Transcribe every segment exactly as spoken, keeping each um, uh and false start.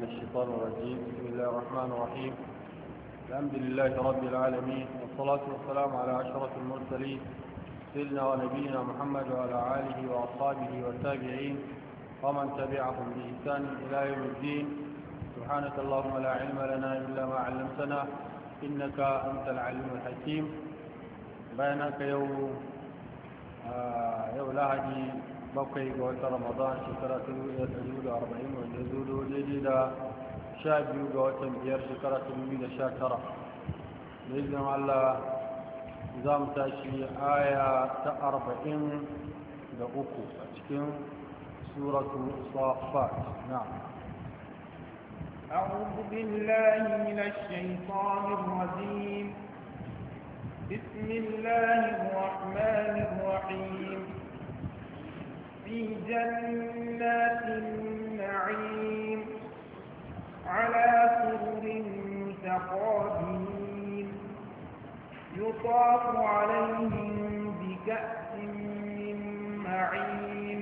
الشيطان الرجيم. بسم الله الرحمن الرحيم. الحمد لله رب العالمين، والصلاة والسلام على أشرف المرسلين سيدنا ونبينا محمد وعلى آله وأصحابه والتابعين ومن تبعهم بإحسان إلى يوم الدين. سبحانك اللهم لا علم لنا إلا ما علمتنا إنك أنت العليم الحكيم. بينك يوم آه يوم لاهدي bakwai ga watan ramadan shekara ta dubu ɗaya da ɗari da arba'in wanda ya zo daidai da sha biyu ga watan biyar shekara ta dubu da sha tara da izinin allah za mu tashi aya ta arba'in da uku a cikin suratu safat. na'am أعوذ بالله من الشيطان الرجيم. بسم الله الرحمن الرحيم. في جنات النعيم على سرر متقابلين يطاف عليهم بكأس من معين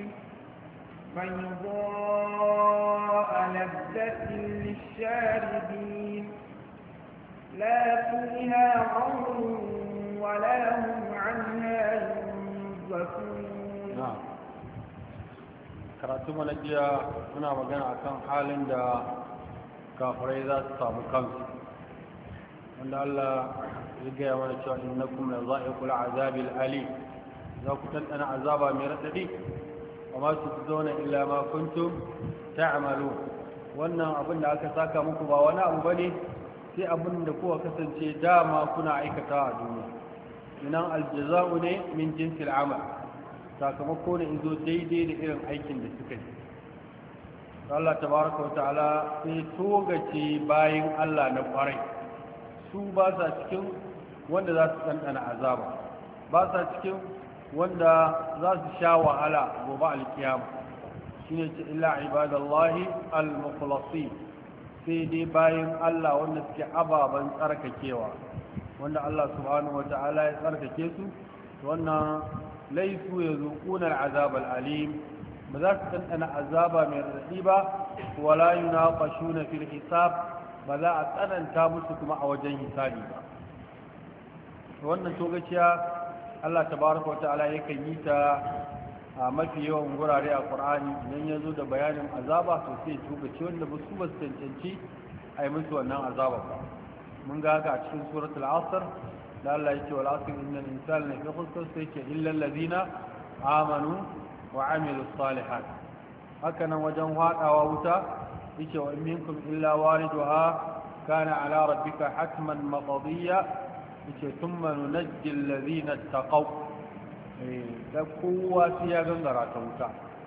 بيضاء لذة للشاربين لا فيها غول ولا هم عنها ينزفون. نعم. karatu mana jiya muna magana akan halin da kafirai za su samu kansu, wanda Allah ya gaya mana cewa innakum la za'iqul azabil ali, za ku tantana azaba mai radadi wa ma tujzauna illa ma kuntum ta'malun. wannan abin da aka saka muku ba wani abu bane sai abin da kuka kasance dama kuna aikata a duniya. inan aljaza'u ne min jinsil amal, sakamako ne izo daidai da irin aikin da suka yi. Allah tabaraka wa ta'ala sai togace bayan Allah na kwarai, su ba sa cikin wanda za su ɗanɗana azaba, ba sa cikin wanda za su sha wahala gobe alkiyama. shi ne ce illa ibadallahi al-mukhlasi, sai dai bayan Allah wanda suke ababen tsarkakewa, wanda Allah subhanahu wa ta'ala ya tsarkake su. wannan laisu ya zuƙunar azabar alim, ba za su ɗanɗana azaba mai raɗaɗi ba, wala yi na ƙashu na fil hisab, ba za a tsananta musu kuma a wajen hisabi ba. wannan togaciya Allah tabaraka wa ta'ala yakan yi ta a mafi yawan gurare a Qur'ani idan ya zo da bayanin azaba to sai togaci wanda ba su ba su cancanci a yi musu wannan azaba ba. mun ga haka a cikin suratul asr da Allah yake wal asr innal insana lafi khusr sai ke illa alladhina amanu wa amilus salihat. haka nan wajen hadawa wuta yake wa minkum illa wariduha kana ala rabbika hatman maqdiya yake thumma nunajji alladhina taqaw. eh da kowa sai ya gangara ta wuta,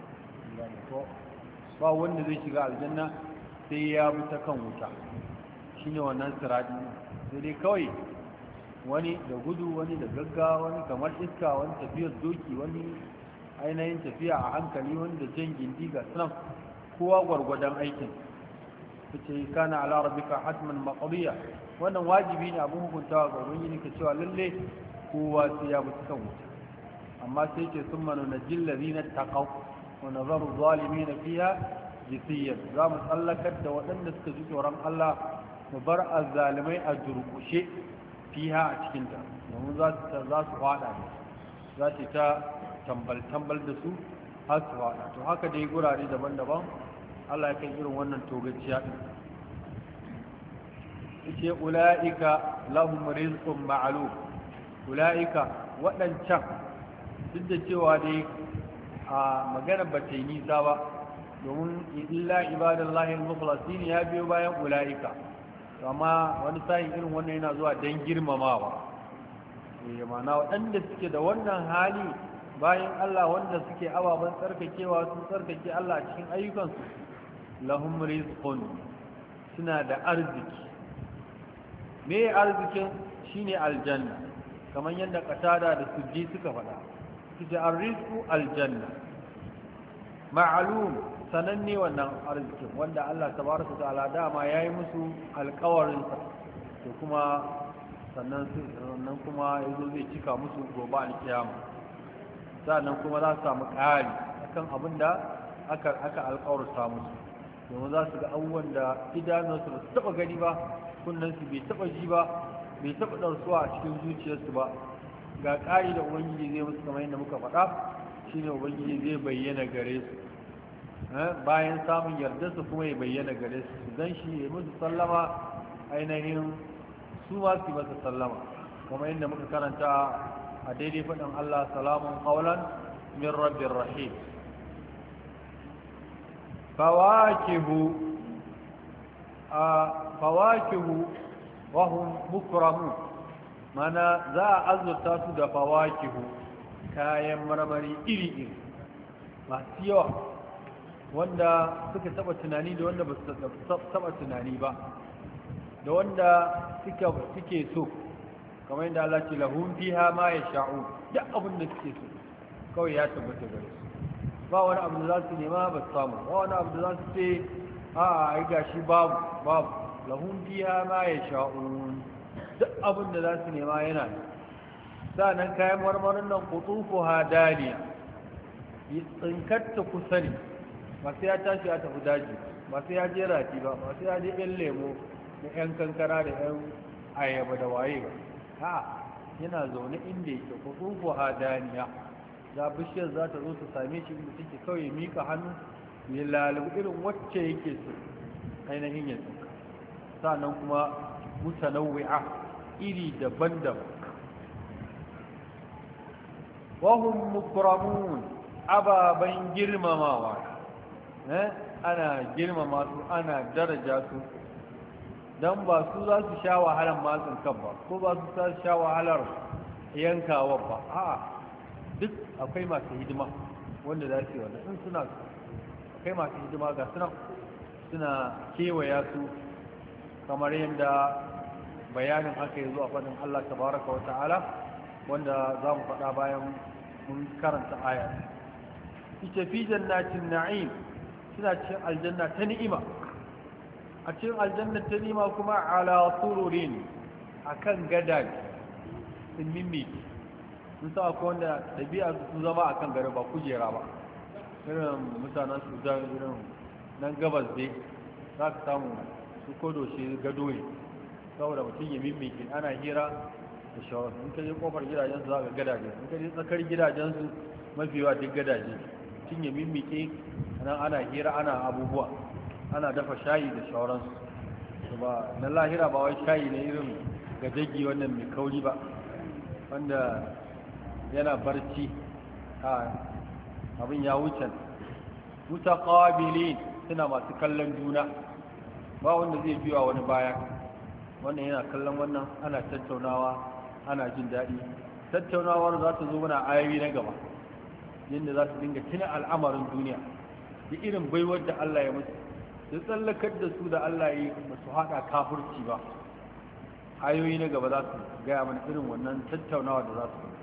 ba wanda zai shiga aljanna sai ya bi ta kan wuta. shine wannan sirati sai dai kawai wani da gudu, wani da gaggawa, wani kamar iska, wani tafiyar doki, wani ainihin tafiya a hankali, wani da jan gindi ga sunan kowa gwargwadon aikin. ta ce kana ala rabbika hatman maqdiya, wannan wajibi ne abin hukuntawa ga ubangiji ka cewa lalle kowa sai ya mutu kan wuta. amma sai ce summa nunajjil ladina taqaw wa nazaru zalimin fiha jithiyan, za mu tsallakar da waɗanda suka ji tsoron Allah mu bar azzalimai a durkushe fiha a cikinta, domin za su fada ne, za su ta tambal-tambal da su har su fada. to haka dai gurare daban-daban Allah ya kai irin wannan togaciya ɗin. ce ula'ika lahum rizqun ma'lum, ula'ika waɗancan duk da cewa dai a magana ba ta yi nisa ba, domin illa ibadallahi al-mukhlasin ya biyo bayan ula'ika, amma wani sa'in irin wannan yana zuwa don girmamawa. eh mana waɗanda suke da wannan hali bayan Allah, wanda suke ababen tsarkakewa sun tsarkake Allah cikin ayyukansu, lahum rizqun, suna da arziki. me arzikin? shine aljanna, kamar yadda qatada da sujji suka faɗa, suke arrizqu aljanna ma'lum, sananne wannan arzikin wanda Allah tabaraka ta'ala dama yayi musu alƙawarin sa, to kuma sannan sannan kuma yazo zai cika musu gobe alkiyama. sannan kuma za su samu ƙari akan abin da aka aka alƙawarta musu. domin za su ga abubuwan da idanunsu ba su taɓa gani ba, kunnensu bai taɓa ji ba, bai taɓa ɗarsuwa a cikin zuciyarsu ba. Ga ƙari da ubangiji zai musu kamar yadda muka faɗa, shine ubangiji zai bayyana gare su bayan samun yardarsa kuma ya bayyana gare su su gan shi ya musu sallama, ainihin su ma su masa sallama, kamar yadda muka karanta a daidai faɗin Allah, salamun qawlan min rabbir rahim. fawakihu a fawakihu wa hum mukramun, mana za a azurta su da fawakihu, kayan marmari iri-iri masu yawa, wanda suka taba tunani da wanda ba su taba tunani ba, da wanda suke so, kamar yadda Allah ce lahum fiha ma yasha'un, duk abin da suke so kawai ya tabbata gare su, ba wani abu da za su nema ba su samu, ba wani abu da za su ce a ai gashi babu babu, lahum fiha ma yasha'un, duk abin da za su nema yana ne. Sa'annan kayan marmarin nan kutufu hadaniya, tsinkarta kusa ne, ba sai ya tashi ya tafi daji, ba sai ya je rafi ba, ba sai ya je yan lemo da yan kankara da yan ayaba da waye ba, ha yana zaune inda yake kutufu hadaniya, za bishiyar za ta zo ta same shi inda take, kawai ya mika hannu ya lalubu irin wacce yake so ainihin ya tsinka. Sa'annan kuma mutanawwi'a, iri daban-daban. wahum mukramun, ababen girmamawa, ana girmama su, ana daraja su, don ba su za su sha wahalar matsin kan ba, ko ba su za su sha wahalar yankawa ba, a duk akwai masu hidima wanda za su yi wanda in suna su, akwai masu hidima ga suna suna kewaya su, kamar yadda bayanin haka ya zo a faɗin Allah tabaraka wa ta'ala, wanda za mu faɗa bayan mun karanta aya. Ita fi jannatin na'im, suna cikin aljanna ta ni'ima, a cikin aljanna ta ni'ima kuma ala sururin, akan gadaje sun mimmi, sun sa akwai wanda ɗabi'a su zama akan gari ba kujera ba, irin mutanen su da irin nan gabas dai za ka samu su kodo shi gado ne, saboda mutum ya mimmi ana hira da shawar. In ka je kofar gidajensu za ka gadaje, in ka je tsakar gidajensu mafi yawa duk gadaje, tun ya mimmike nan ana hira ana abubuwa, ana dafa shayi da shawaransu. ba na lahira ba wai shayi ne irin gajagi wannan mai kauri ba, wanda yana barci a abin ya wuce. mutaqabilin, suna masu kallon juna, ba wanda zai biya wani baya, wannan yana kallon wannan, ana tattaunawa, ana jin daɗi. Tattaunawar za ta zo mana ayoyi na gaba, yadda za su dinga tuna al'amarin duniya da irin baiwar da Allah ya musu, da tsallakar da su da Allah ya yi ba su haɗa kafurci ba. Ayoyi na gaba za su gaya mana irin wannan tattaunawa da za su yi.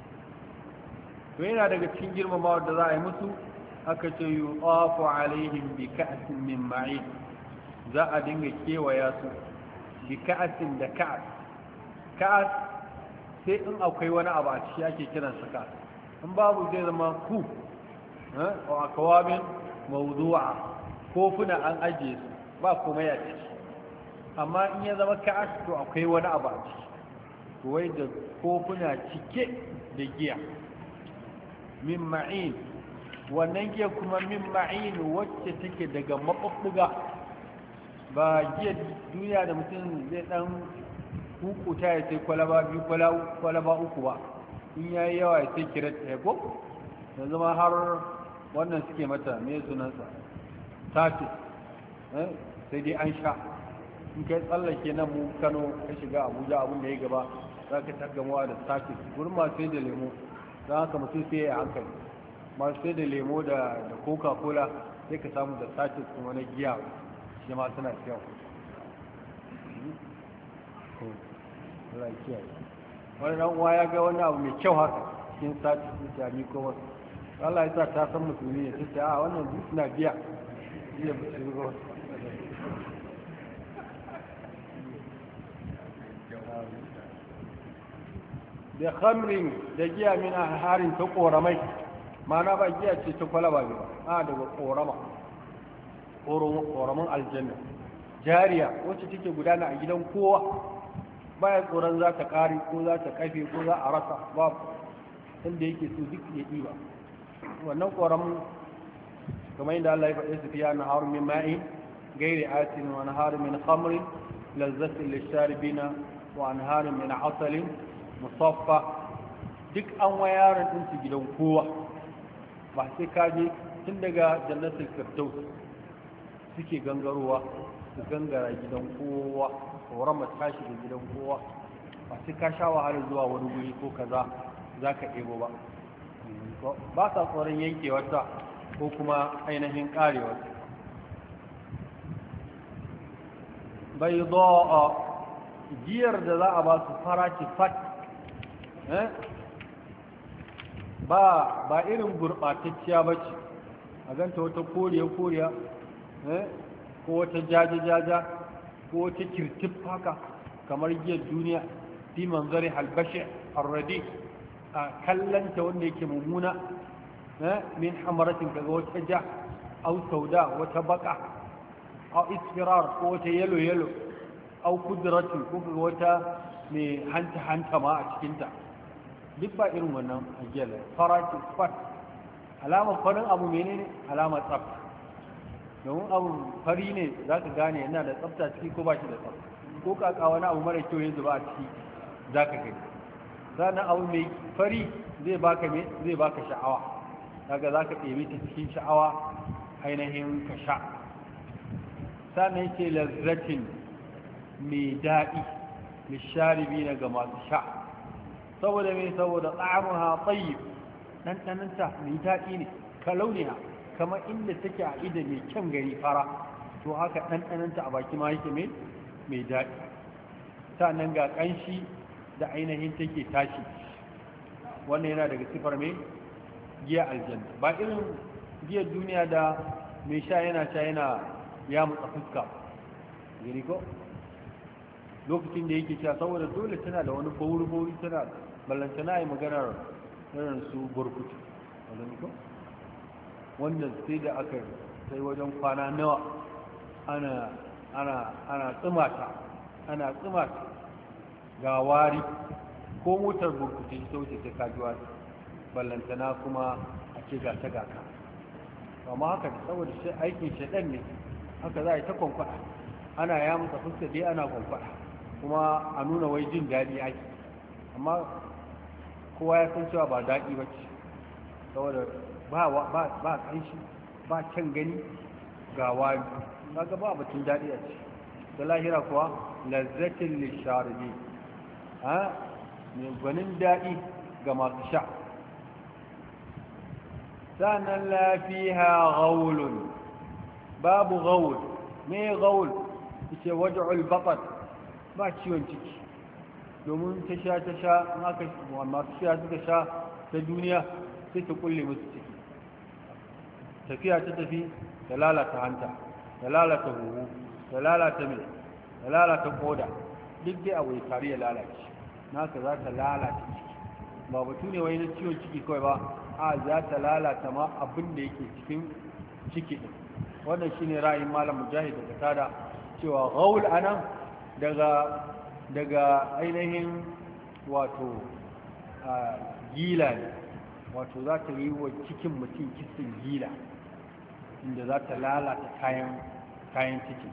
To yana daga cikin girmamawar da za a yi musu, aka ce yuqafu alaihim bi ka'sin min ma'in, za a dinga kewaya su bi ka'sin da ka'as. Ka'as sai in akwai wani abu a ciki ake kiransa ka'as, in babu zai zama ku wa akawabin mawdu'a, kofuna an ajiye su ba kuma ya ciki. Amma in ya zama ka'as to akwai wani abu a ciki, to wai da kofuna cike da giya min ma'in, wannan giya kuma min ma'in wacce take daga maɓuɓɓuga, ba giya duniya da mutum zai ɗan hukuta ya sai kwalaba biyu kwalaba uku ba, in ya yi yawa ya sai kiret ɗaya ko yanzu ma har wannan suke mata mai sunansa tatis, sai dai an sha. In kai tsallake nan mu Kano ka shiga Abuja, abin da ya gaba za ka tagamawa da tatis, gurin masu sai da lemo, don haka mutum sai ya hankali, masu sai da lemo da coca cola sai ka samu da tatis kuma na giya shi ma suna kyau. wani dan uwa ya ga wani abu mai kyau haka cikin sati su jami ko wasu, Allah ya sa ta san musulmi ne, ta a wannan duk suna biya biya musulmi ko wasu. da khamrin, da giya min harin ta koramai, mana ba giya ce ta kwalaba ne ba, a daga korama. ƙoramin aljanna jariya wacce take gudana a gidan kowa baya tsoron za ta ƙare ko za ta kafe ko za a rasa babu inda yake so duk ya ɗiba wannan ƙoramin kamar yadda Allah ya faɗe su fiya na haru min ma'in gairi asin wa naharu min khamrin lazzatin lisharibina wa anharin min asalin musaffa duk an wayaran din su gidan kowa ba sai ka je tun daga jannatul firdaus suke gangarowa su gangara gidan kowa tsoron masu tashi da gidan kowa ba sai ka sha wahalar zuwa wani guri ko kaza za ka ɗebo ba ba sa tsoron yankewarta ko kuma ainihin ƙarewarta bai zo a giyar da za a ba su fara ce fat ba ba irin gurɓatacciya ba ce a ganta wata koriya-koriya ko wata jaja-jaja ko wata kirtif haka kamar giyar duniya fi manzari halbashi arradi a kallanta wanda yake mummuna min hamaratin kaga wata ja au sauda wata baka au isfirar ko wata yalo-yalo au kudratin ko kaga wata mai hanta-hanta ma a cikinta duk ba irin wannan ajiyar faraki fat alamar farin abu menene alamar tsafta domin abu fari ne za ka gane yana da tsafta ciki ko ba shi da tsafta ko kaka wani abu mara kyau yanzu ba a ciki za ka gani sannan abu mai fari zai baka me zai baka sha'awa daga za ka ɗebe ta cikin sha'awa ainihin ka sha sannan ce lazzatin mai daɗi lisharibi na ga masu sha saboda mai saboda tsamuha tsayi ɗanɗananta mai daɗi ne ka launiya kamar inda take a ida mai kyan gari fara to haka ɗanɗananta a baki ma yake mai daɗi sannan ga ƙanshi da ainihin take tashi wannan yana daga sifar mai giya aljanna ba irin giyar duniya da mai sha yana sha yana ya mutsa fuska gani ko lokacin da yake sha saboda dole tana da wani bauri-bauri tana ballantana yi maganar irin su burkutu wanda sai da aka sai wajen kwana nawa ana ana ana tsimata ana tsimata ga wari ko motar burkutu ta wuce ta kajuwa ballantana kuma a ce ga ta gaka amma haka da saboda shi aikin shaɗan ne haka za a yi ta kwankwada ana ya musa fuska dai ana kwankwada kuma a nuna wai jin daɗi ake amma kowa ya san cewa ba daɗi ba ce saboda ba ƙanshi ba can gani ga wani ga ba batun daɗi a ce da lahira kuwa lazzatin lisharibi ha mai gwanin daɗi ga masu sha sanan lafiha gaulun babu gaul me gaul ce waj'ul batar ba ciwon ciki domin ta sha ta sha masu sha suka sha ta duniya sai ta kulle musu ciki tafiya ta tafi ta lalata hanta ta lalata huhu ta lalata mai ta lalata koda duk dai abu ya tare ya lalace naka za ta lalata ciki ba batu ne wai na ciwon ciki kawai ba a za ta lalata ma abin da yake cikin ciki din wannan shine ra'ayin malam mujahid da tada cewa gaul anan daga daga ainihin wato gila ne wato za ta yi wa cikin mutum kisan gila inda za ta lalata kayan kayan ciki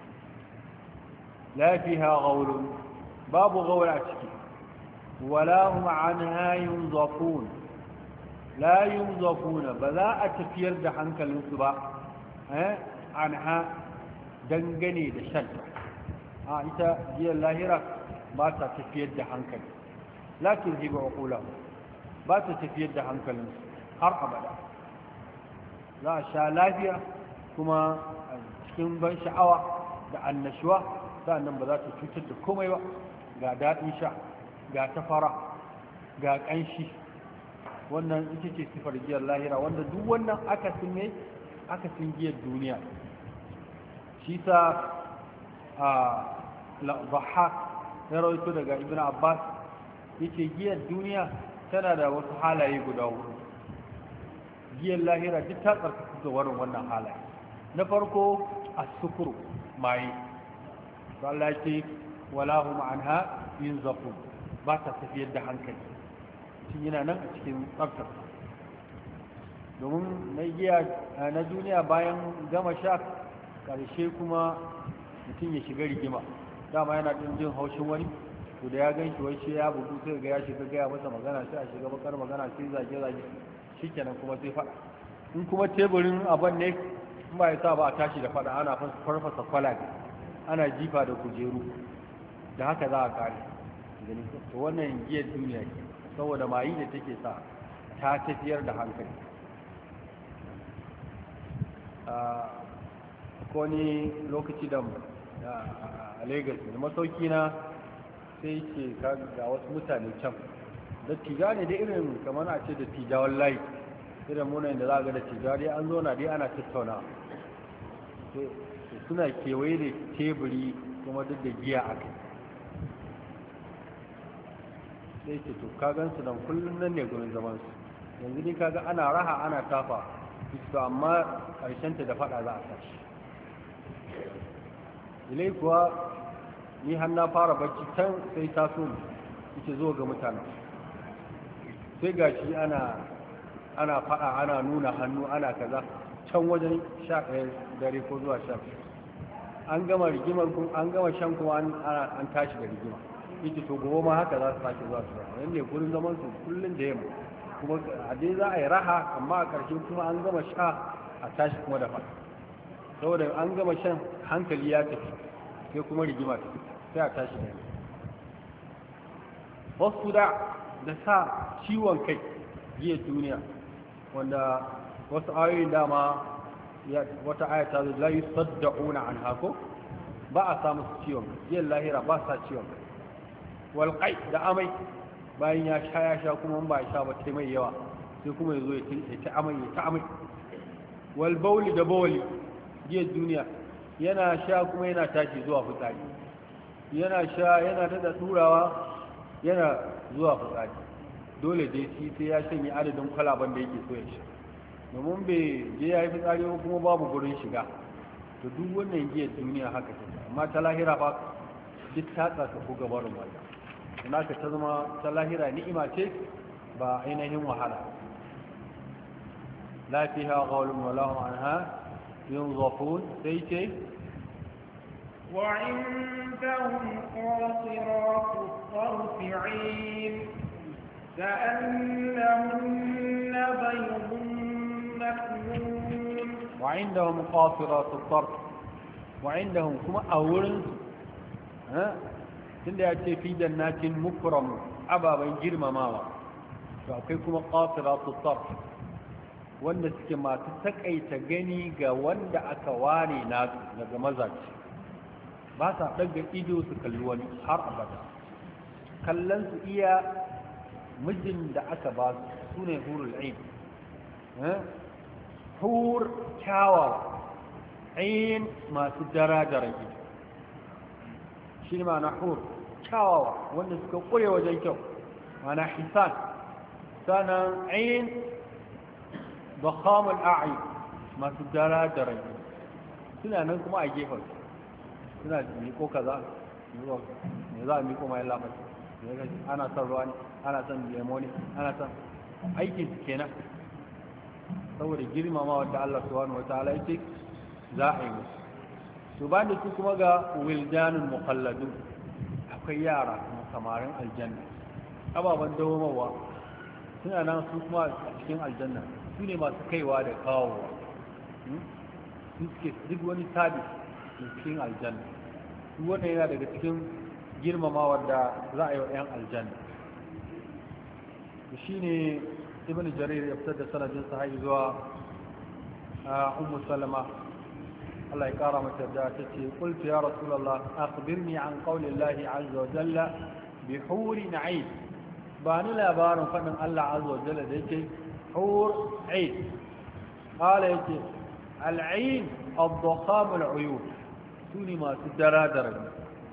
la fiha gaulun babu gaul a ciki wala hum anha yunzafun la yunzafuna ba za a tafiyar da hankalinsu ba eh anha dangane da shan a ita jiyar lahira ba ta tafiyar da hankali lakin hiba uqula ba ta tafiyar da hankalin har abada za a sha lafiya kuma cikin ban sha'awa da annashuwa sannan ba za ta cutar da komai ba ga daɗin sha ga tafara ga ƙanshi wannan ita ce sifar giyar lahira wanda duk wannan akasin ne akasin giyar duniya shi sa a Dhahhak ya rawaito daga Ibn Abbas yake giyar duniya tana da wasu halaye guda hudu giyar lahira duk ta tsarkaka ga warin wannan halaye na farko as-sukru mai to Allah ya ce wala hum anha yunzafun ba ta tafiyar da hankali shi yana nan a cikin tsaftar domin na giya na duniya bayan gama sha karshe kuma mutum ya shiga rigima dama yana ɗin jin haushin wani to da ya gan shi wai shi ya bugu sai ga ya shiga gaya masa magana sai a shiga bakar magana sai zage zage shikenan kuma sai faɗa in kuma teburin abin ne in ba ya sa ba a tashi da faɗa ana farfasa kwalabe ana jifa da kujeru da haka za a kare to wannan giyar duniya ke saboda mayi da take sa ta tafiyar da hankali ko ni lokaci da a Lagos da masauki na sai ce ga wasu mutane can da tija ne da irin kamar a ce da tijawan layi irin munayin da za a ga da tijawa dai an zo na dai ana tattauna suna kewaye da teburi kuma duk da giya a kai sai ce to kagansu nan kullum nan ne gurin zamansu yanzu dai kaga ana raha ana tafa to amma ta da fada za a tashi ilai kuwa ni har na fara bacci can sai taso ita zo ga mutane sai gashi ana ana fada ana nuna hannu ana kaza can wajen sha ɗaya dare ko zuwa sha an gama rigimar kun an gama shan kuma an tashi da rigima ita to gobe ma haka za su sake zuwa su yan ne gurin zaman su kullun da yamma kuma a dai za a yi raha amma a ƙarshe kuma an gama sha a tashi kuma da fada saboda an gama shan hankali ya tafi sai kuma rigima tafi sai a tashi da wasu da da sa ciwon kai jiya duniya wanda wasu ayoyin dama wata ayata zai la yusaddauna an hako ba a samu ciwon jiya lahira ba sa ciwon kai walƙai da amai bayan ya sha ya sha kuma ba ya sha ba ta mai yawa sai kuma ya zo ya ta amai ya ta amai walbauli da bawali jiya duniya yana sha kuma yana tashi zuwa fitsari yana sha yana tada turawa yana zuwa fitsari dole dai shi sai ya shanye adadin kwalaban da yake so ya sha domin bai je ya yi fitsari ko kuma babu gurin shiga to duk wannan giyar duniya haka ce amma ta lahira ba duk ta tsaka ko gabarin wata ina ka ta zama ta lahira ni'ima ce ba ainihin wahala la fiha qawlun wa lahum anha ينظفون سيتي وعندهم قاصرات الطرف عين كأنهن بيض مكنون وعندهم قاصرات الطرف وعندهم كما أولا ها tunda ya ce fi jannatin mukram ababen girmamawa to akwai kuma qasiratu tarf wanda suke masu takaita gani ga wanda aka ware nasu daga mazaci ba sa daga ido su kalli wani har abada kallon su iya mijin da aka ba su sune hurul ain hur kyawawa ain masu dara da rage shi ne ma'ana hur kyawawa wanda suka kure wajen kyau ma'ana hisan sanan ain ضخام الأعين ما تدرى درجة سنة ننكم أي جيفر سنة ميكو كذا نظام ميكو ما يلا بس أنا سرواني أنا سن ليموني أنا سن أي كيس كنا صور الجري ما ما ودع الله سبحانه وتعالى يتك زاحم سبحان تكما جا ولدان المخلدون أخيارا مكمارين الجنة أبا بندو موا سنة ننكم أشكين الجنة su ne masu kaiwa da kawowa su suke duk wani sabis da cikin aljanna su wannan yana daga cikin girmamawar da za a yi wa 'yan aljanna shi ne ibn jarir ya fitar da sanadin sahabi zuwa ummu salama Allah ya kara mata da ta ce qultu ya rasulullah akhbirni an qawli Allah azza wa jalla bi hurin 'ain ba ni labarin fadin Allah azza wa jalla da yake حور عين قال يجي العين الضخام العيون سوني ما سدرا درجة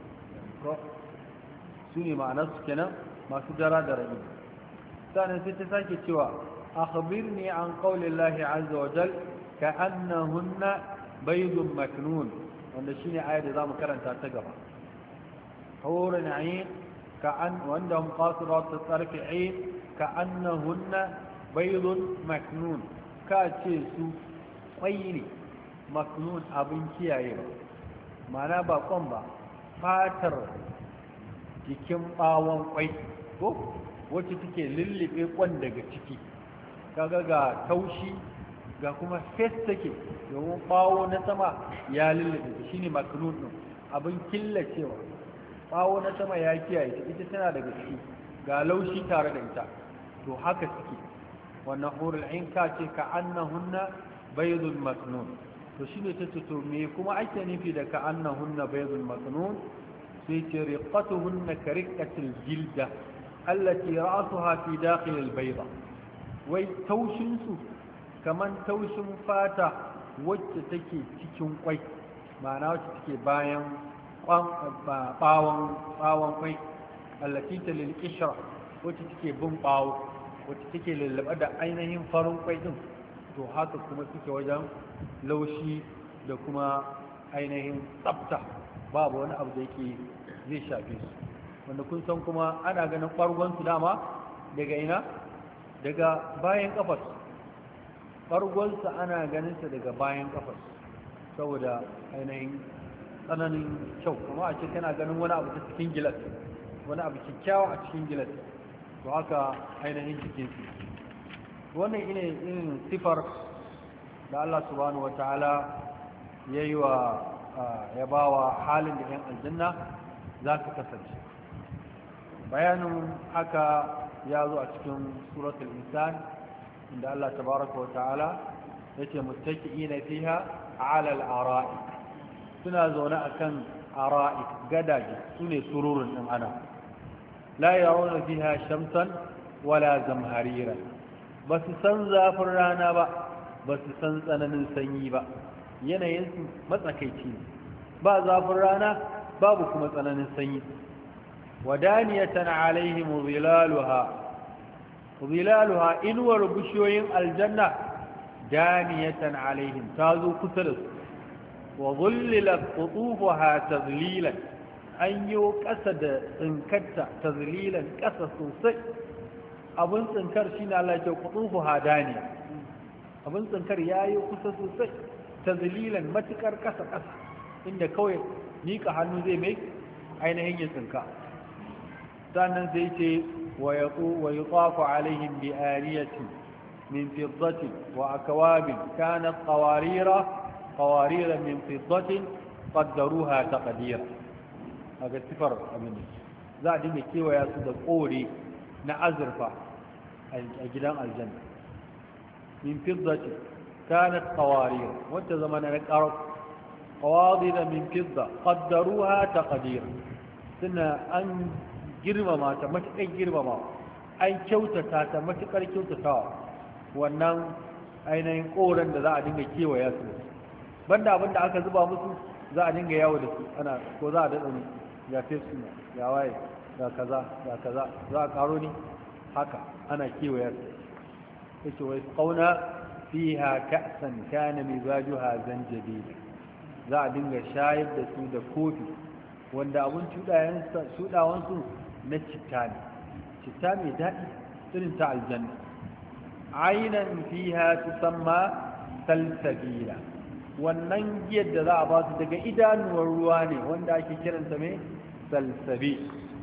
سوني ما نسكنا ما سدرا درجة ثاني ستساكي سوا أخبرني عن قول الله عز وجل كأنهن baydun maknun wanda shine ayar da zamu karanta ta gaba hurun ayn ka'an wanda hum qasirat at-tarfi ayn ka'annahunna baydun maknun ka ce su kwai ne maknun abin kiyaye ba ma'ana ba kwan ba fatar jikin bawon kwai ko wacce take lullube kwan daga ciki kaga ga taushi ga kuma fes take domin bawo na sama ya lullube shi ne maknun din abin killacewa bawo na sama ya kiyaye ta ita tana daga ciki ga laushi tare da ita to haka suke wannan hurul ain ka ce ka annahunna baydul maknun to shine tace to me kuma ake nufi da ka annahunna baydul maknun sai ce riqatuhunna kariqatil jilda allati ra'suha fi dakhil al bayda wai taushin su kaman taushin fata wacce take cikin kwai ma'ana wacce take bayan bawon bawon kwai allati talil qishra wacce take bin bawo wacce take lullube da ainihin farin kwai din to haka kuma suke wajen laushi da kuma ainihin tsafta babu wani abu da yake zai shafe su wanda kun san kuma ana ganin ɓargonsu dama daga ina daga bayan kafas ɓargonsu ana ganinsa daga bayan kafas saboda ainihin tsananin kyau kuma a ce kana ganin wani abu ta cikin gilas wani abu kyakkyawa a cikin gilas to haka ainihin jikinsu wannan ine irin sifar da Allah subhanahu wataala ya yi wa ya ba wa halin da 'yan aljanna za ka kasance bayanin haka ya zo a cikin suratul insan inda Allah tabaraka wataala ya ce muttaki'ina fiha ala al-ara'i suna zaune akan ara'i gadaje sune sururun din ana la yarawna fiha shamsan wala zamharira ba su san zafin rana ba ba su san tsananin sanyi ba yanayinsu matsakaici ne ba zafin rana babu kuma tsananin sanyi wadaniyatan alaihim zilaluha zilaluha inwar bishiyoyin aljanna daniyatan alaihim ta zo kusa da su wa zullilat qutufuha tazlilan an yi ƙasa da tsinkarta tazlilan ƙasa sosai abin tsinkar shi na Allah ke kutufu hadaniya abin tsinkar ya yi kusa sosai ta zililan matukar ƙasa-ƙasa inda kawai miƙa hannu zai mai ainihin yin tsinka sannan zai ce wa yi ƙwafa alaihim bi ariyatin min fiddatin wa akawabin kanat qawarira qawarira min fiddatin qaddaruha taqdira aga sifar abin za a dinga kewaya su da kore na azurfa a gidan aljanna min fiddati kanat qawarir wata zamana na qarab qawadir min fidda qaddaruha taqdir suna an girmama ta matakar girmama an kyautata ta matakar kyautatawa wannan ainihin koren da za a dinga kewaya su banda abinda aka zuba musu za a dinga yawo da su ana ko za a dada ne ya fesu ya waye ga kaza ga kaza za a karo ni haka ana kewaya su yace wai qauna fiha ka'san kana mizajuha zanjabil za a dinga shayar da su da kofi wanda abun cudayen cudawan su na citta ne citta mai daɗi irin ta aljanna aynan fiha tusamma salsabila wannan giyar da za a ba su daga idanuwar ruwa ne wanda ake kiransa mai salsabi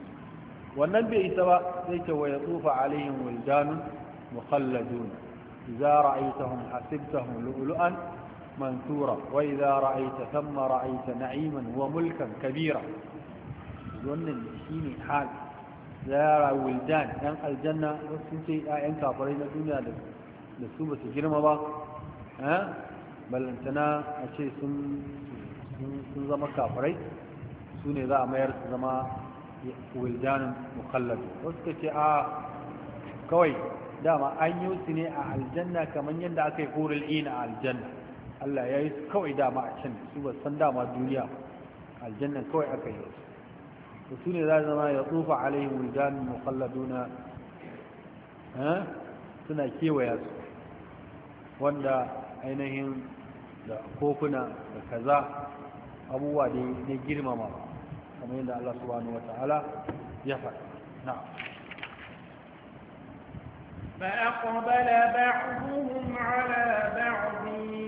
wannan bai isa ba sai ce wa ya tsufa alaihim wildanun mukhalladun idza ra'aytahum hasibtahum lu'lu'an mansura wa idza ra'ayta thumma ra'ayta na'iman wa mulkan kabira wannan shine hal zara wildan dan aljanna wasu ce ƴaƴan kafirai na duniya da da su ba su girma ba eh ballantana a ce sun sun zama kafirai su ne za a mayar su zama wildanin mukhallad wasu ka ce a kawai dama an yi su ne a aljanna kamar yadda aka yi hurul ina a aljanna Allah ya yi su kawai dama a can su ba san dama duniya aljanna kawai aka yi su su ne za zama ya tsufa alaihim wildanin mukhalladuna suna kewaya su wanda ainihin da kofuna da kaza abubuwa da na girmama kamar yadda Allah subhanahu wata'ala ya faɗa na'am فأقبل بعضهم على بعض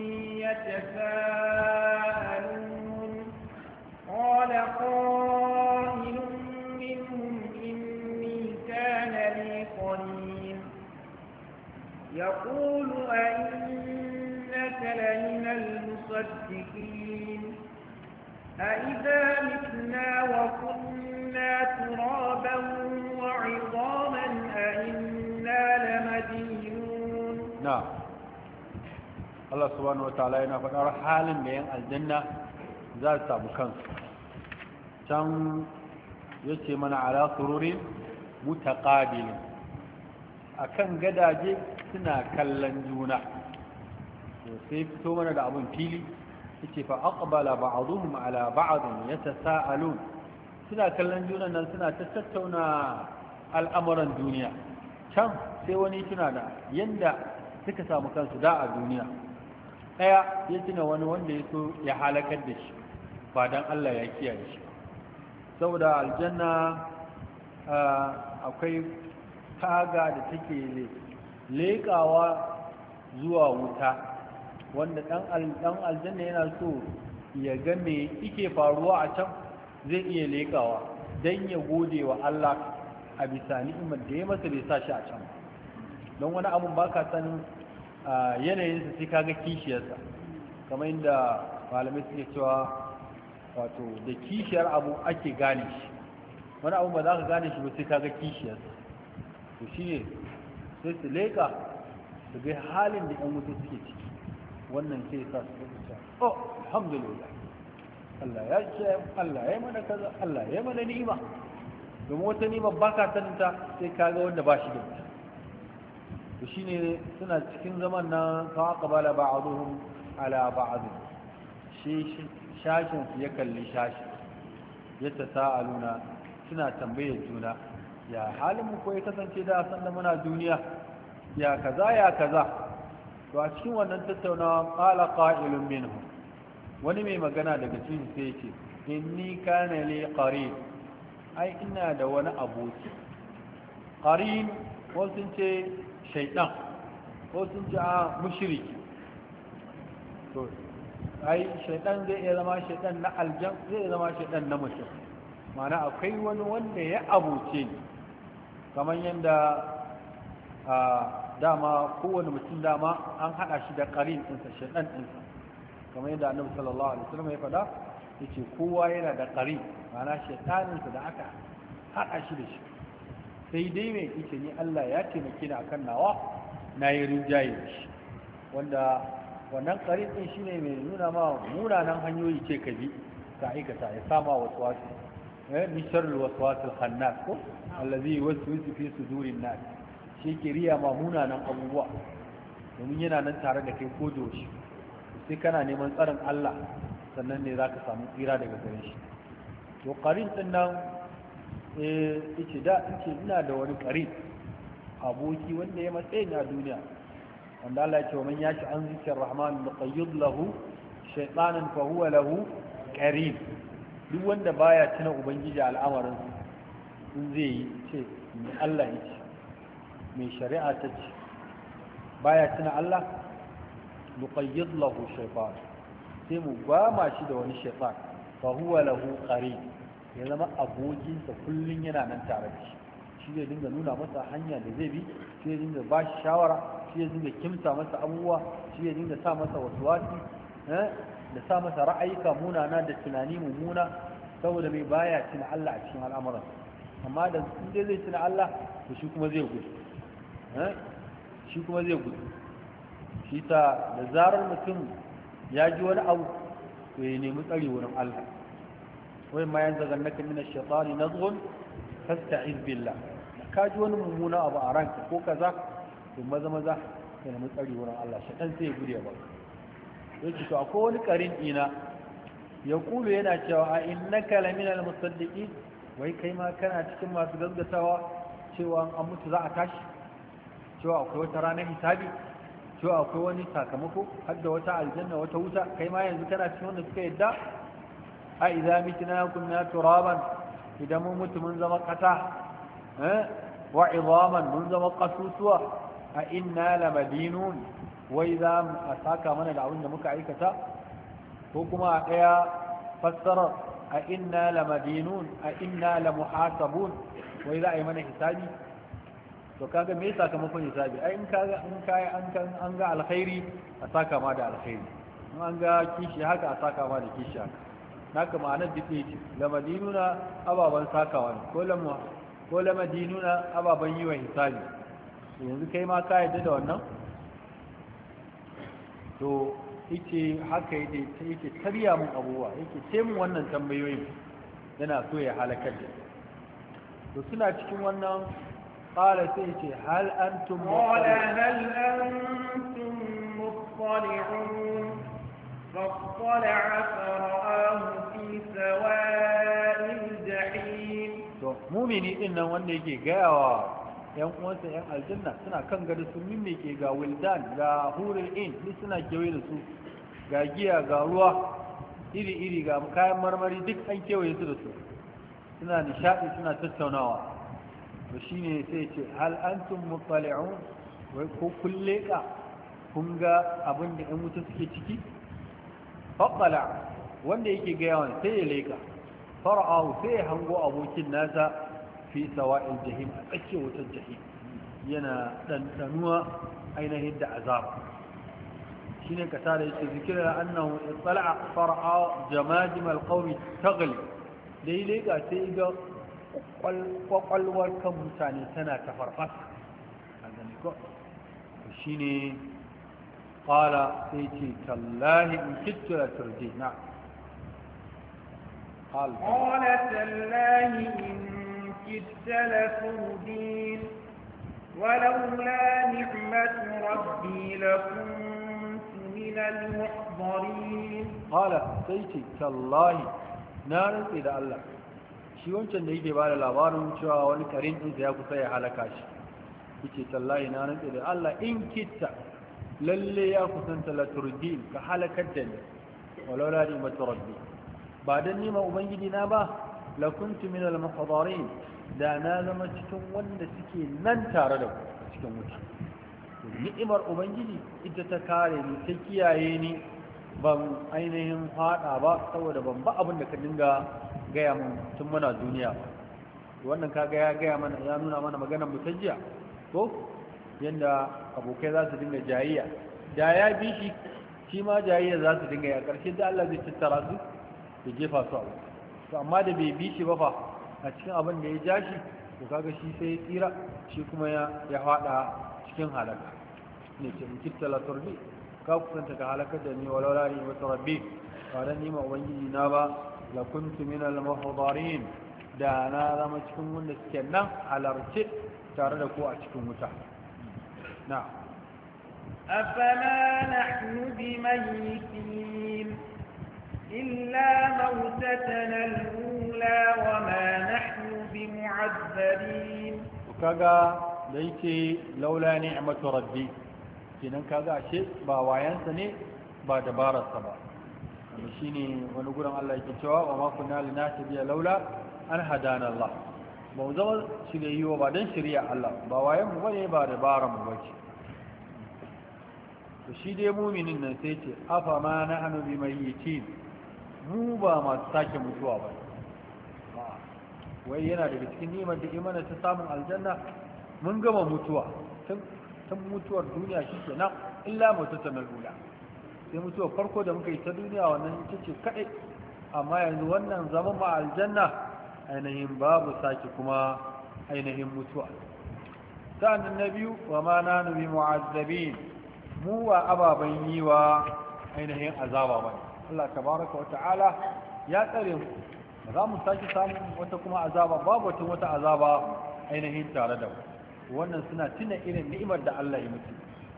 يتساءلون قال قائل منهم إني كان لي قرين يقول أئنك لمن المصدقين أئذا متنا وكنا ترابا وعظاما أئنا لمدينون نعم الله سبحانه وتعالى yana faɗar halin da yan aljanna za su samu kansu can yace mana ala sururin mutaqabilin akan gadaje suna kallon juna to sai fito mana da abun fili yace fa aqbala ba'dhum ala ba'd yatasaalun suna kallon juna nan suna ta tattauna al'amuran duniya can sai wani tuna da yanda suka samu kansu da a duniya daya ya tuna wani wanda ya so ya halakar da shi ba dan Allah ya kiyaye shi saboda aljanna akwai taga da take leƙawa zuwa wuta wanda dan aljanna yana so ya ga me yake faruwa a can zai iya leƙawa dan ya gode wa Allah a bisa ni'imar da ya masa bai sa shi a can don wani abun baka sanin yanayinsa sai kaga kishiyarsa kamar inda malamai suke cewa wato da kishiyar abu ake gane shi wani abu ba za ka gane shi ba sai kaga kishiyarsa to shi ne sai su leƙa su ga halin da 'yan wuta suke ciki wannan sai sa su ga oh alhamdulillah Allah ya ce Allah ya mana kaza Allah ya mana ni'ima domin wata ni'ima ba ka sanin ta sai kaga wanda ba shi da ita to shine suna cikin zaman nan fa aqbala ba'dhum ala ba'd shi shashin su ya kalli shashi yata sa'aluna suna tambayar juna ya halin mu ko ya kasance da san da muna duniya ya kaza ya kaza to a cikin wannan tattaunawa qala qa'ilun minhum wani mai magana daga cikin sai yake inni kana li qarin ai ina da wani aboki qarin ko sun ce shaytan ko sun ce a mushriki to ai shaytan zai iya zama shaytan na aljan zai zama shaytan na mutum ma'ana akwai wani wanda ya abuce ni kamar yadda a dama kowane mutum dama an haɗa shi da ƙarin ɗinsa shaiɗan ɗinsa kamar yadda annabi sallallahu alaihi wasallam ya faɗa yace kowa yana da ƙarin ma'ana shaiɗaninsa da aka haɗa shi da shi sai dai mai yace ni Allah ya taimake ni akan nawa na yi rinjaye da shi wanda wannan ƙarin ɗin shine mai nuna ma munanan hanyoyi ce ka bi ka aikata ya sama wasu wasu min sharril waswasil khannas ko allazi yuwaswisu fi sudurin nas shi ke riya ma munanan abubuwa domin yana nan tare da kai ko doshi sai kana neman tsarin Allah sannan ne zaka samu tsira daga gare shi to qarin din nan eh yace da yace ina da wani qarin aboki wanda ya matsaye ni a duniya wanda Allah ya ce man yashi an zikir rahman nuqayyid lahu shaytanan fa huwa lahu qarin duk wanda baya tuna ubangiji al'amarin in zai yi ce mai Allah ya ce mai shari'a ta ce baya tuna Allah nuqayyid lahu shaytan sai mu ba ma shi da wani shaytan fa huwa lahu qarin ya zama abokinsa kullun yana nan tare da shi shi zai dinga nuna masa hanya da zai bi shi zai dinga ba shi shawara shi zai dinga kimsa masa abubuwa shi zai dinga sa masa waswasi eh da sa masa ra'ayika munana da tunani mummuna saboda mai baya tuna Allah a cikin al'amuran amma da inda zai tuna Allah to shi kuma zai gudu shi kuma zai gudu shi ta da zarar mutum ya ji wani abu to ya nemi tsari wurin Allah wai ma yanzu gannaka min ash-shaytani nazghun fasta'iz billah ka ji wani mummuna abu a ranka ko kaza to maza maza ka nemi tsari wurin Allah shaytan sai ya gudu ya ba yake to akwai wani karin ina ya kulu yana cewa a innaka laminal musaddiqin wai kai ma kana cikin masu gaggatawa cewa an mutu za a tashi cewa akwai wata ranar hisabi cewa akwai wani sakamako har da wata aljanna wata wuta kai ma yanzu kana cikin wanda suka yadda a idza mitna kunna turaban idan mun mutu mun zama kasa eh wa idaman mun zama qasusuwa a inna lamadinun wa idza asaka mana da abin da muka aikata ko kuma a daya fassara a inna lamadinun a inna lamuhasabun wa idza ay mana hisabi to kaga me sakamakon hisabi ai in kaga in kai an kan an ga alkhairi a saka ma da alkhairi in an ga kishi haka a saka ma da kishi haka naka ma'anar dike ce lamadinuna ababan sakawa ne ko lamu ko lamadinuna ababan yi wa hisabi yanzu kai ma ka yadda da wannan to yake haka yake yake tarya mun abubuwa yake ce mun wannan tambayoyin yana so ya halakar da to suna cikin wannan قال سيتي هل أنتم قال هل أنتم مطلعون فاطلع فرآه في سواء الجحيم مؤمني إنه wanda yake gayawa yan uwansa yan aljanna suna kan gado sun mimmike ga wildan ga hurul in duk suna kewaye da su ga giya ga ruwa iri iri ga kayan marmari duk an kewaye su da su suna nishadi suna tattaunawa to shine sai ce hal antum muttali'un wai ko kun leka kun ga abin da ɗan wuta suke ciki faɗala wanda yake ga yawan sai ya leka fara'ahu sai ya hango abokin nasa fi sawa'il jahim a tsakiyar wutar jahim yana ɗanɗanuwa ainihin da azab shine ka tare yake zikirar annahu ittala'a fara'a jamajim alqawmi taghli dai leka sai ga kwakwalwar kan mutane tana ta farfasa a gani ko shi ne ƙala sai ce tallahi in kittu da turje na قال تالله إن كدت لتردين ولولا نعمة ربي لكنت من المحضرين قال سيتي تالله نار إلى الله shi wancan da yake bada labarin cewa wani karin din ya kusa ya halaka shi yace tallahi na rantsa da Allah in kitta lalle ya kusanta la turdin ka halakar da ni walau la ni'matu rabbi ba dan nima ubangiji na ba la kuntu min al muhdarin da na zama cikin wanda suke nan tare da ku cikin wuta ni'imar ubangiji ita ta kare ni ta kiyaye ni ban ainihin hada ba saboda ban ba abin da ka dinga gaya mun tun muna duniya wannan kaga ya gaya mana ya nuna mana maganar mutajiya ko yanda abokai za su dinga jayayya da ya bi shi shi ma jayayya za su dinga ya karshe da Allah zai tattara su ya jefa su a wuta to amma da bai bi shi ba fa a cikin abin da ya ja shi to kaga shi sai ya tsira shi kuma ya ya fada cikin halaka ne ce in kitta la turbi ka kusanta ka halakar da ni walau la ni wa rabbi ba dan ni ma ubangiji na ba لكنت من المحضرين da na zama cikin wanda suke nan halarci tare da ku a cikin wuta na afala nahnu bimayyitin illa mautatana al-ula wa ma nahnu bimu'azzabin kaga da yake laula ni'matu rabbi kinan kaga ashe ba wayansa ne ba dabararsa ba shi ne wani gurin Allah yake cewa wa ma kunna linahdiya laula an hadana Allah ba mu zama shiryayyu ba dan shirya Allah ba wayan mu bane ba dabaran mu bace to shi dai mu'minin nan sai ce afa ma nahnu bimayyitin mu ba masu sake mutuwa ba wai yana daga cikin nimar da imana ta samun aljanna mun gama mutuwa tun mutuwar duniya shi kenan illa mutatan al-ula sai mutuwa farko da muka yi ta duniya wannan ita ce kaɗai amma yanzu wannan zama ma aljanna ainihin babu sake kuma ainihin mutuwa sa'annan na biyu wa ma na nubi mu'azzabin mu wa ababen yi wa ainihin azaba ba Allah tabaraka wa ta'ala ya tsare mu ba za mu sake samun wata kuma azaba babu wata wata azaba ainihin tare da mu wannan suna tuna irin ni'imar da Allah ya mutu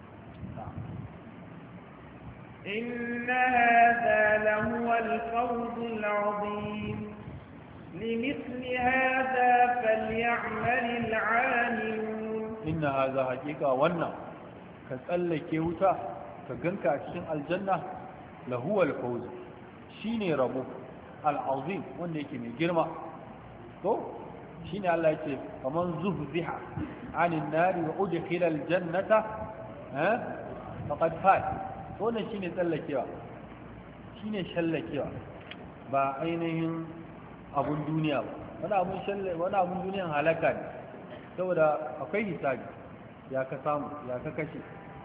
إن هذا لهو الفوز العظيم لمثل هذا فليعمل العاملون إن هذا حقيقة ونا ka tsallake wuta ka ganka a cikin aljanna lahuwal fawz shine rabo al'azim wanda yake mai girma to shine Allah yake faman zuhziha anin nari wa udkhila aljannata eh faqad fat wannan shine tsallakewa shine shallakewa ba ainihin abun duniya ba wani abun shalle wani abun duniyan halaka ne saboda akwai hisabi ya ka samu ya ka kashe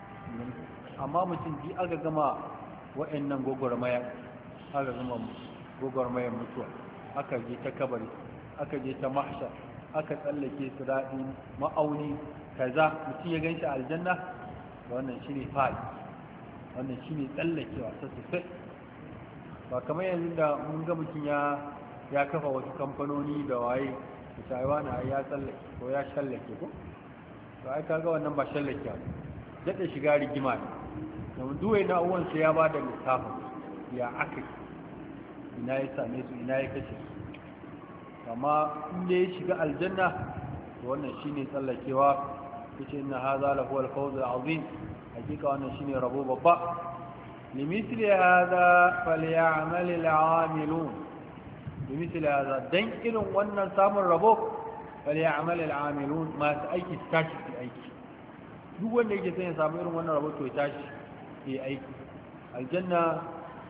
amma mutum ji aka gama wa'annan gogormaya aka gama gogormayan mutuwa aka je ta kabari aka je ta mahshar aka tsallake su daɗi ma'auni kaza mutum ya ganshi aljanna wannan shine fa'il wannan shine tsallakewa ta sosai ba kamar yanzu da mun ga mutum ya ya kafa wasu kamfanoni da waye da taiwa na ya tsallake ko ya shallake ko to ai kaga wannan ba shallake ba daɗa shiga rigima ne domin duwai na uwansa ya ba da lissafin ya aka ina ya same su ina ya kashe su amma inda ya shiga aljanna to wannan shine tsallakewa yace inna hadha la huwa al-fawz al-azim hakika wannan shine rabo babba limithli hadha falyamal al-amilun limithli hadha dan irin wannan samun rabo falyamal al-amilun ma ta aiki tashi aiki duk wanda yake son ya samu irin wannan rabo to ya tashi ya aiki aljanna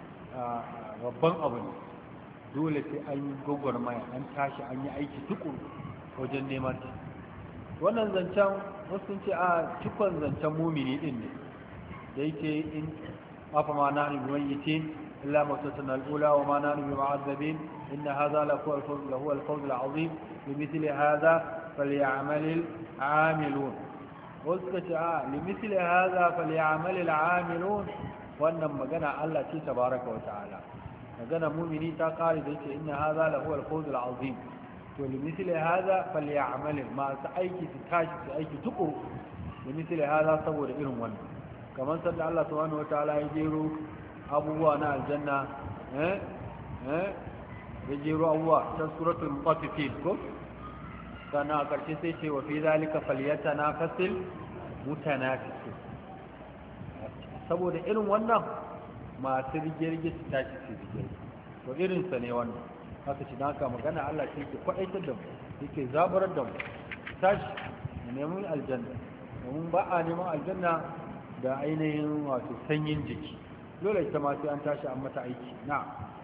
babban abu ne dole sai an yi gwagwarmaya an tashi an yi aiki tukuru wajen neman ta wannan zancen wasu ce a cikon zancen mumini din ne da yake in afa ma na hannu mayyitin illa matatun al'ula wa ma na hannu ma'azabin inna haza lahu al-fawz al-azim bi mithli hadha falyamal al-amilun wasu suka ce a li mithli hadha falyamal al-amilun wannan magana Allah ce tabaraka wa ta'ala magana mumini ta kare da yake inna hadha lahu al-fawz al-azim to limithli hadha falyamal ma ta aiki su tashi su aiki tuku limithli hadha saboda irin wannan kamar sanda Allah subhanahu wataala ya jero abubuwa na aljanna eh eh ya jero abubuwa ta suratul mutaffifin ko kana a karshe sai ce wa fi zalika falyatanafasil mutanafisun saboda irin wannan masu rige-rige su tashi su rige to irinsa ne wannan haka shi naka magana Allah shi ke kwaɗaitar da mu yake zabarar da mu tashi mu neman aljanna domin ba a neman aljanna da ainihin wato sanyin jiki dole ita ma sai an tashi an mata aiki na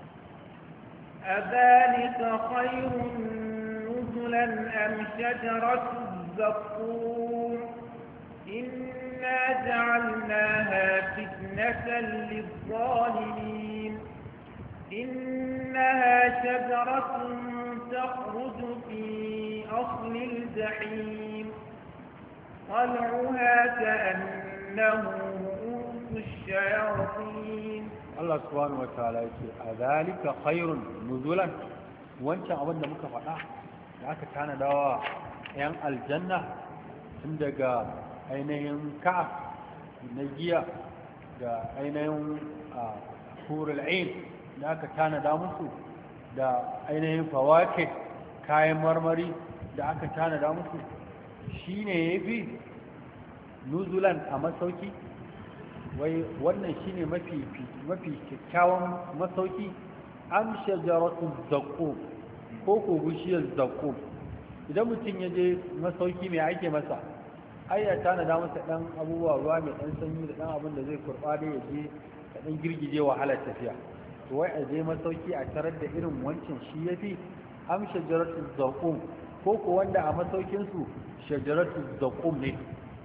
أذلك خير نزلا أم شجرة الزقوم إنا جعلناها فتنة للظالمين إنها شجرة تخرج في أصل الجحيم طلعها كأنه رؤوس الشياطين الله سبحانه وتعالى يقول أذلك خير نزلا وانت أبدا مكفأة لك كان دواء ين الجنة عندك ainihin ka'af na giya da ainihin hurul ain da aka tanada musu da ainihin fawake kayan marmari da aka tanada musu shine yafi nuzulan a masauki wai wannan shine mafi mafi kyakkyawan masauki am shajaratu zaqqum ko ko bishiyar zaqqum idan mutum ya je masauki mai ake masa ayyata na da masa dan abubuwa ruwa mai dan sanyi da dan abin da zai kurba da ya je ka dan girgije wahalar tafiya to wai a je masauki a tarar da irin wancan shi yafi am shajaratu zaqum ko ko wanda a masaukin su shajaratu zaqum ne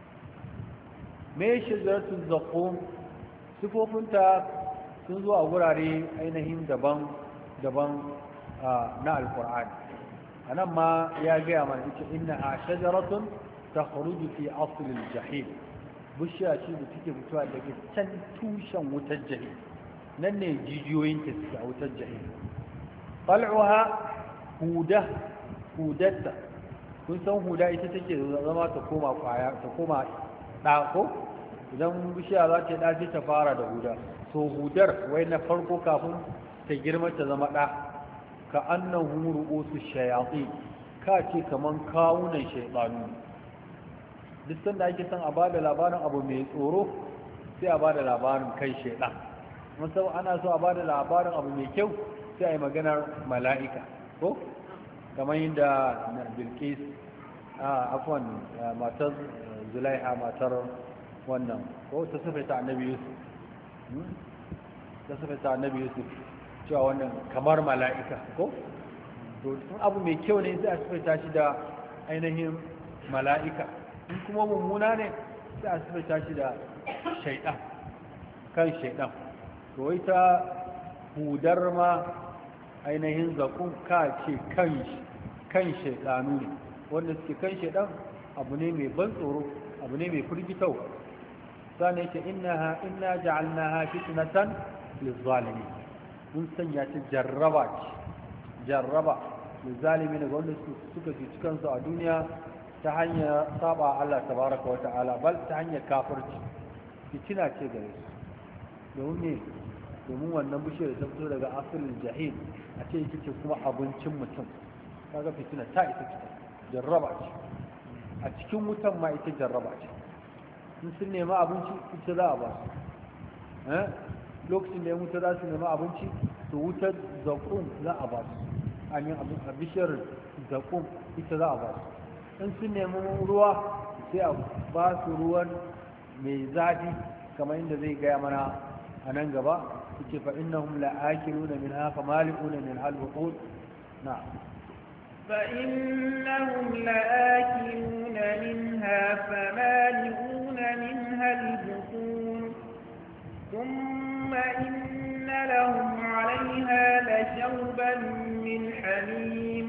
me shajaratu zaqum sifofinta sun zo a gurare ainihin daban daban na alqur'ani anan ma ya ga mana ita inna shajaratun تخرج في أصل الجحيم بشيا شيء بتيجي بتوع لك تن توشن وتجهيم نن جيجوين تسع وتجهيم طلعها هودة هودة kun san huda ita take zama ta koma kwaya ta koma ɗako idan bishiya za ta ɗaci ta fara da huda so hudar wai na farko kafin ta girma ta zama ɗa ka annahu ru'usu shayatin ka ce kaman kawunan shaytanu duk sanda ake son a bada labarin abu mai tsoro sai a bada labarin kai shaidan musamman ana so a bada labarin abu mai kyau sai a yi maganar mala'ika ko kamar yadda bilkis a afwan matar zulaiha matar wannan ko ta sufaita annabi yusuf ta sufaita annabi yusuf cewa wannan kamar mala'ika ko to in abu mai kyau ne sai a sufaita shi da ainihin mala'ika in kuma mummuna ne sai a sufaita shi da shaidan kan shaidan to ita hudar ma ainihin zakun ka ce kan kan shaidanu ne wanda suke kan shaidan abu ne mai ban tsoro abu ne mai firgitau sannan yake innaha inna ja'alnaha fitnatan lizzalimin mun sanya ta jarraba ce jarraba lizzalimin ga wanda suka ci kansu a duniya ta hanyar saba Allah tabaraka wa ta'ala bal ta hanyar kafirci fitina ce gare su domin ne domin wannan bishiyar ta fito daga asalin jahil a ce ita ce kuma abincin mutum kaga fitina ta ita ce jarraba ce a cikin wutan ma ita jarraba ce in sun nema abinci ita za a ba su lokacin da ya wuta za su nema abinci to wutar zaƙun za a ba su amin a bishiyar zaƙun ita za a ba su in sun nemi ruwa sai a ba su ruwan mai zafi kamar inda zai gaya mana a nan gaba suke fa innahum la'akiluna minha famali'una min al-buqul na'am فإنهم لآكلون منها فمالئون منها البطون ثم إن لهم عليها لشوبا من حميم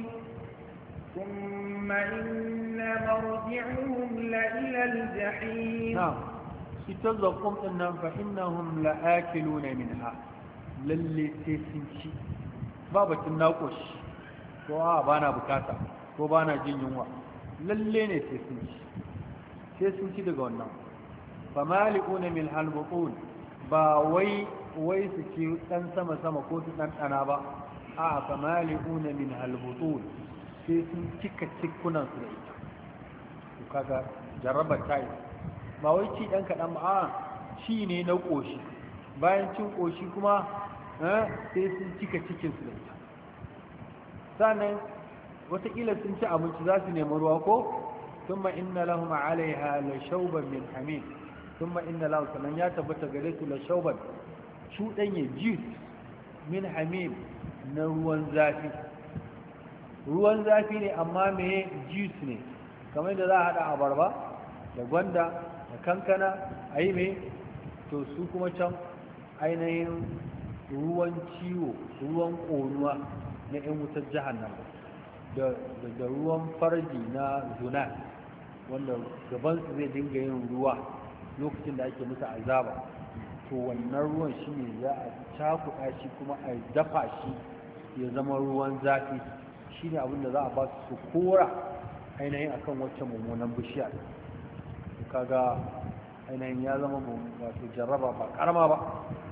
ثم إن مرجعهم لإلى الجحيم نعم ستزقم إنهم فإنهم لآكلون منها للي تسنشي بابا تناقش ko a ba na bukata ko ba na jin yunwa lalle ne sai sun ci sai sun ci daga wannan fa mali'una min halbuqul ba wai wai su ci dan sama sama ko su dan dana ba a fa mali'una min halbuqul sai sun cika cikunan su da ita to kaga jarraba tai ba wai ci dan kadan ba a ci ne na koshi bayan cin koshi kuma eh sai sun cika cikin su da ita sannan watakila sun ci abinci za su nemi ruwa ko thumma inna lahum alaiha la shauban min hamim thumma inna lahum sannan ya tabbata gare su la shauban shudanye juice min hamim na ruwan zafi ruwan zafi ne amma me juice ne kamar da za a hada abarba da gwanda da kankana a yi me to su kuma can ainihin ruwan ciwo ruwan ƙonuwa na 'yan wutar jahannam da ruwan farji na zuna wanda gabansu zai dinga yin ruwa lokacin da ake musu azaba to wannan ruwan shi ne za a cakuɗa shi kuma a dafa shi ya zama ruwan zafi shi ne abinda za a ba su kora ainihin akan wacce mummunan bishiya kaga ainihin ya zama wato jarraba ba karama ba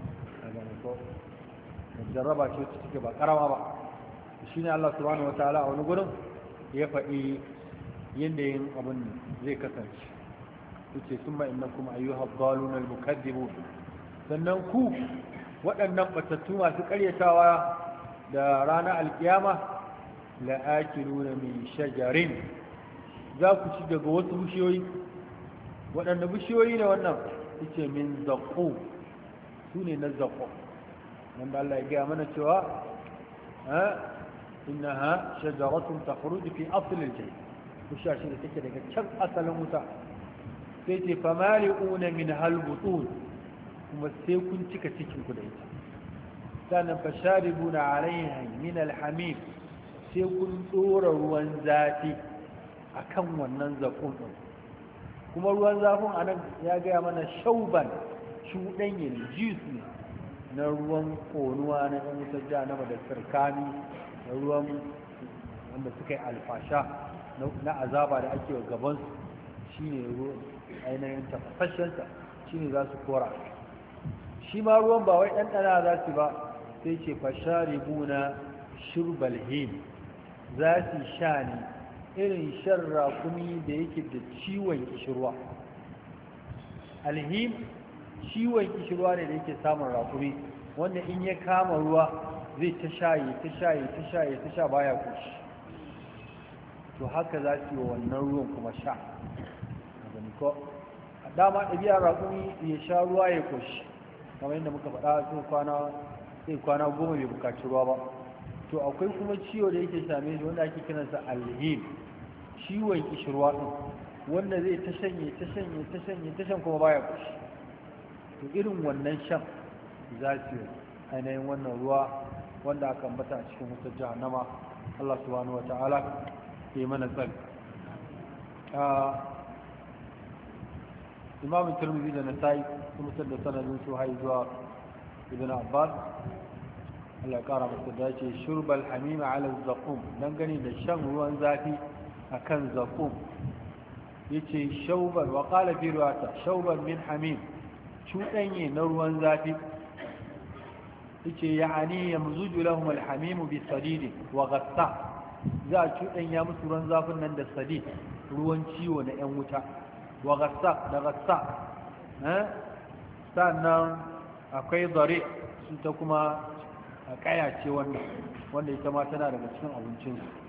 jarraba ce wacce take ba karama ba shi ne Allah subhanahu wa ta'ala a wani gurin ya faɗi yadda yin abin zai kasance suke sun ma'in nan kuma ayyuhar zalunar mukaddibu sannan ku waɗannan batattu masu ƙaryatawa da ranar alkiyama la'akilu na mai shajarin za ku ci daga wasu bishiyoyi waɗanda bishiyoyi ne wannan suke min zaƙo su ne na zaƙo wanda Allah ya gaya mana cewa إنها شجرة تخرج في أصل الجيل وشاشة تكتب كم أصل موسى سيتي فمالئون منها البطون ومسيكون تكا تكا كدعيتا كان فشاربون عليها من الحميم سيكون طور روان ذاتي أكم وننزقون كما روان ذاتون أنا يا من شوبا شودين جيسني نروان قونوا أنا مسجانا مدى السركاني da ruwan wanda suka yi alfasha na azaba da ake wa gabansu shi ne ainihin tafasashensa shi ne za su kora shi ma ruwan ba wai ɗanɗana za su ba sai ce fashari buna shurbal him za su sha ne irin shan raƙumi da yake da ciwon kishirwa. Alhim ciwon kishirwa ne da yake samun raƙumi wanda in ya kama ruwa zai ta shaye ta shaye ta shaye ta sha baya kushi, to haka za su yi wannan ruwan kuma sha. A dama ɗabi'ar raƙumi ya sha ruwa ya kushi, kamar yadda muka faɗa sai kwana sai kwana goma bai bukaci ruwa ba. To akwai kuma ciwo da yake same shi wanda ake kiransa alhim, ciwon kishirwa ɗin wanda zai ta shanye ta shanye ta shanye ta shan kuma baya kushi. To irin wannan shan za su yi ainihin wannan ruwa wanda aka ambata a cikin wutar jahannama. Allah subhanahu wa ta'ala ya mana tsari. Imam Tirmidhi da Nasa'i sun mutar da sanadin su hai zuwa Ibn Abbas, Allah ya kara masa dace, shurbal hamima ala zaqum, dan gani da shan ruwan zafi akan zaqum. Yace shauban wa qala fi riwayata shauban min hamim, cuɗanye na ruwan zafi. yace ya'ani yamzuju lahum alhamim bi sadid wa ghassa, za a cuɗanya musu ruwan zafin nan da sadid, ruwan ciwo na yan wuta, wa ghassa da ghassa. eh sannan akwai dare, su ta kuma kaya ce wannan wanda ita ma tana daga cikin abincin su.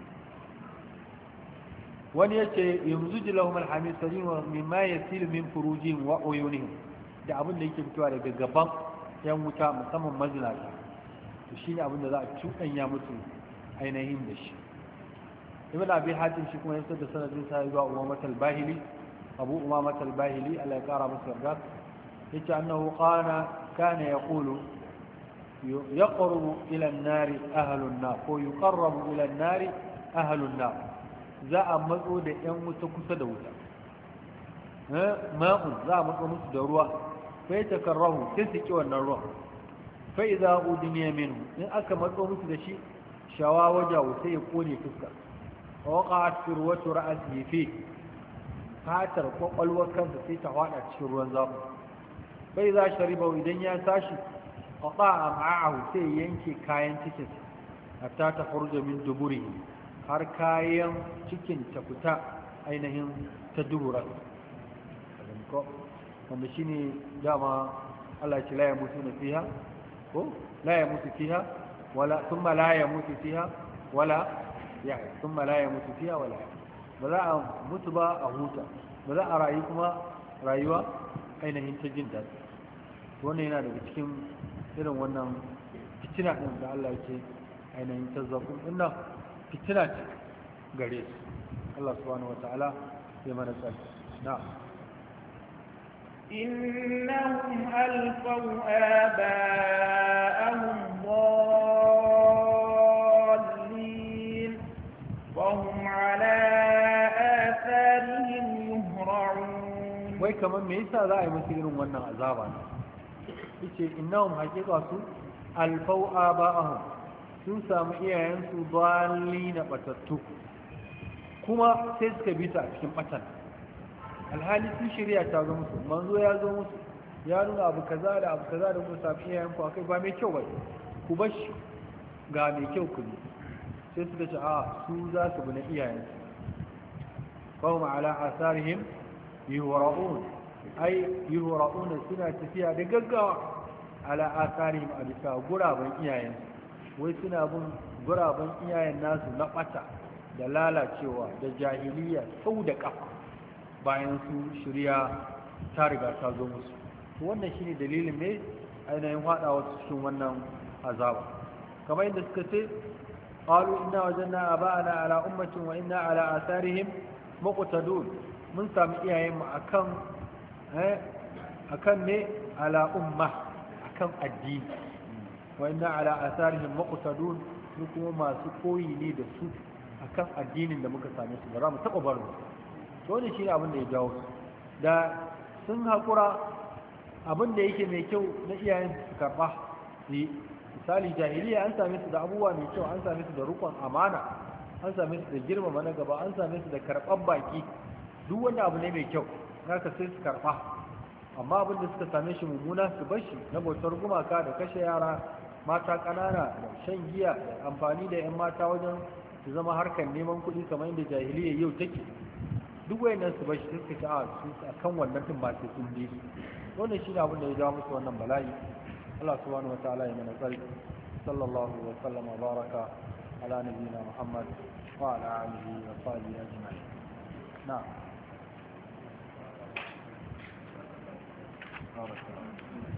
wani yace yamzuju lahum alhamim sadid wa mimma yasilu min furujihim wa uyunihim, da abin da yake fitowa daga gaban yan wuta musamman mazinata, to shi ne abin da za a cuɗanya musu ainihin da shi. ibn abi hatim shi kuma yasa da sanadin sa zuwa umamat al-bahili, abu umamat al-bahili Allah ya kara masa yarda, yace annahu qana kana yaqulu yaqrubu ila an-nar ahlu an-nar ko yuqarrabu ila an-nar ahlu an-nar, za a matso da yan wuta kusa da wuta. eh ma'un za a matso musu da ruwa, fai takarrahu sai su ki wannan ruwan, fai za udiniya minhu, in aka matso musu da shi shawa wajahu sai ya kone fuska, wa waqa'at firwatu ra'sihi fi, fatar kwakwalwar kansa sai ta hada cikin ruwan zafi. fai za shariba idan ya tashi qata'a ma'ahu sai yanke kayan cikin hatta ta furja min duburihi, har kayan cikin ta fita ainihin ta dubura. wanda shi ne dama Allah ce la ya mutu na fiha ko la ya mutu fiha wala thumma la ya mutu fiha wala ya thumma la ya mutu fiha wala ba za a mutu ba a huta, ba za a rayu kuma rayuwa ainihin ta jin daɗi. wannan yana daga cikin irin wannan fitina ɗin da Allah ce ainihin ta zaƙun ɗin nan fitina ce gare su. Allah subhanahu wa ta'ala ya mana tsari. na'am. إنهم ألقوا آباءهم ضالين وهم على آثارهم يهرعون. wai kamar me yasa za a yi musu irin wannan azaba ne? yace innahum haqiqa su alfau aba'ahum, sun samu iyayensu dallina batattu, kuma sai suka bi su a cikin batan. alhali sun shirya ta zo musu, manzo ya zo musu ya nuna abu kaza da abu kaza da kuma sami iyayen ku akai ba mai kyau ba, ku bar shi ga mai kyau ku ne. sai suka ce a su za su bi na iyayen su. qawma ala asarihim yuhra'un, ai yuhra'un suna tafiya da gaggawa ala asarihim a bisa guraben iyayen su, wai suna bin guraben iyayen nasu na bata da lalacewa da jahiliya sau da kafa bayan su shirya ta riga ta zo musu. wannan shine dalilin ne ainihin hada wasu cikin wannan azaba, kamar yadda suka ce qalu inna wajanna aba'ana ala ummatin wa inna ala atharihim muqtadun, mun sami iyayen mu akan eh akan ne ala umma, akan addini, wa inna ala atharihim muqtadun, su kuma masu koyi ne da su akan addinin da muka same su, ba za mu taba barin su. wani shi ne abin da ya jawo da sun haƙura abin da yake mai kyau na iyayen su karɓa su. misali jahiliya an same su da abubuwa mai kyau, an same su da rukun amana, an same su da girmama na gaba, an same su da karɓar baki, duk wani abu ne mai kyau haka sai su karɓa. amma abin da suka same shi mummuna su bar shi, na bautar gumaka da kashe yara mata ƙanana da shan giya da amfani da 'yan mata wajen su zama harkar neman kuɗi kamar yadda jahiliya yau take duk wayannan su bashi suka ci a su akan wannan din ba sai sun bi su wannan shine abin da ya jawo musu wannan bala'i Allah subhanahu wataala ya mana tsari sallallahu wa sallam wa baraka ala nabiyyina Muhammad wa ala alihi wa sahbihi ajma'in na'am